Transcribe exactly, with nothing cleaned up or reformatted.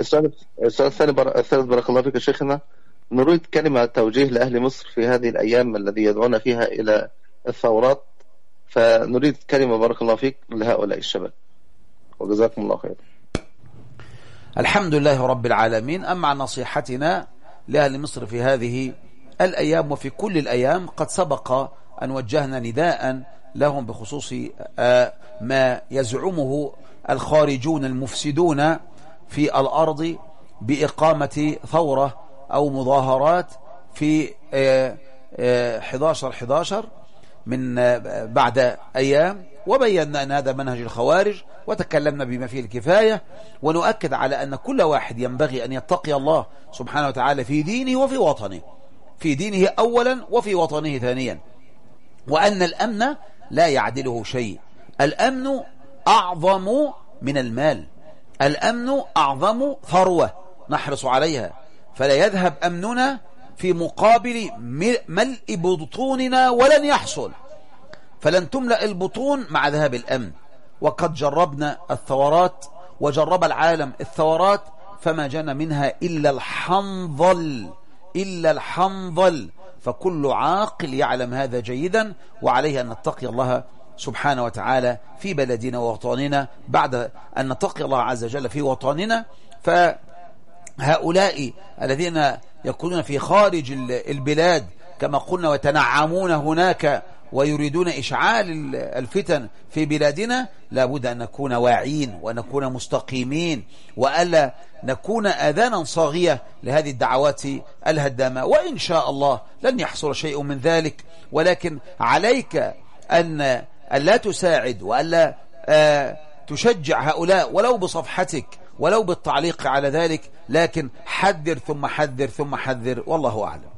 السؤال السؤال الثاني بر... الثالث بارك الله فيك يا شيخنا. نريد كلمة توجيه لأهل مصر في هذه الأيام الذي يدعون فيها إلى الثورات، فنريد كلمة بارك الله فيك لهؤلاء الشباب، وجزاكم الله خير. الحمد لله رب العالمين. أما عن نصيحتنا لأهل مصر في هذه الأيام وفي كل الأيام، قد سبق أن وجهنا نداء لهم بخصوص ما يزعمه الخارجون المفسدون في الأرض بإقامة ثورة أو مظاهرات في حداشر حداشر من بعد أيام، وبينا أن هذا منهج الخوارج وتكلمنا بما فيه الكفاية، ونؤكد على أن كل واحد ينبغي أن يتقي الله سبحانه وتعالى في دينه وفي وطنه، في دينه أولا وفي وطنه ثانيا، وأن الأمن لا يعدله شيء. الأمن أعظم من المال، الأمن أعظم ثروة نحرص عليها، فلا يذهب أمننا في مقابل ملء بطوننا ولن يحصل، فلن تملأ البطون مع ذهاب الأمن. وقد جربنا الثورات وجرب العالم الثورات فما جنى منها إلا الحنظل، إلا الحنظل. فكل عاقل يعلم هذا جيدا، وعليه أن نتقي الله سبحانه وتعالى في بلدنا ووطننا بعد أن نتقي الله عز وجل في وطننا. فهؤلاء الذين يكونون في خارج البلاد كما قلنا ويتنعمون هناك ويريدون إشعال الفتن في بلادنا، لابد أن نكون واعين وأن نكون مستقيمين، وألا نكون أذانا صاغية لهذه الدعوات الهدامة. وإن شاء الله لن يحصل شيء من ذلك، ولكن عليك أن لا تساعد وألا تشجع هؤلاء ولو بصفحتك ولو بالتعليق على ذلك، لكن حذر ثم حذر ثم حذر، والله أعلم.